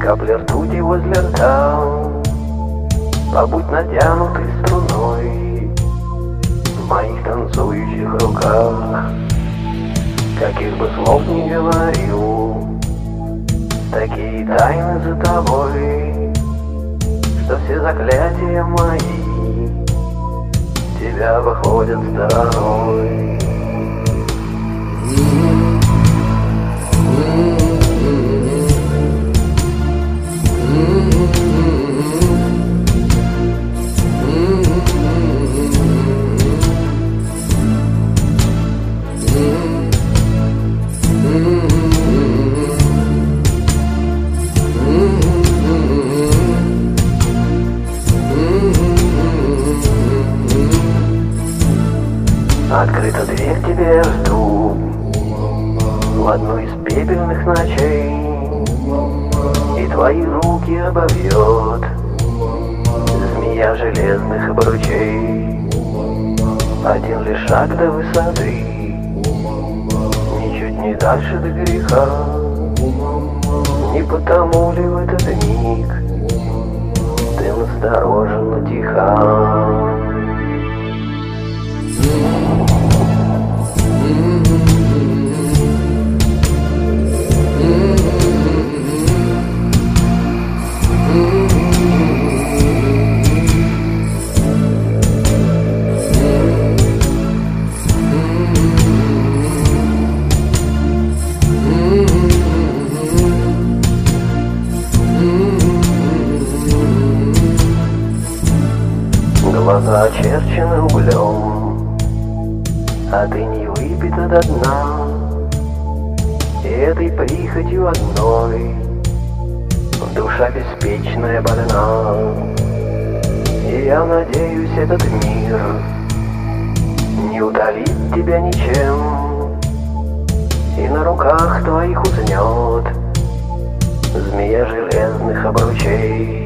Капли ртути возле рта, побудь натянутой струной в моих танцующих руках. Каких бы слов ни говорил, такие тайны за тобой, что все заклятия мои тебя выходят стороной. Открыта дверь, тебе жду в одну из пепельных ночей, и твои руки обовьет змея железных обручей. Один лишь шаг до высоты, ничуть не дальше до греха. Не потому ли в этот миг ты настороженно тиха? Глаза очерчены углем, а ты не выпита до дна, и этой прихотью одной душа беспечная больна. И я надеюсь, этот мир не утолит тебя ничем, и на руках твоих уснет змея железных обручей.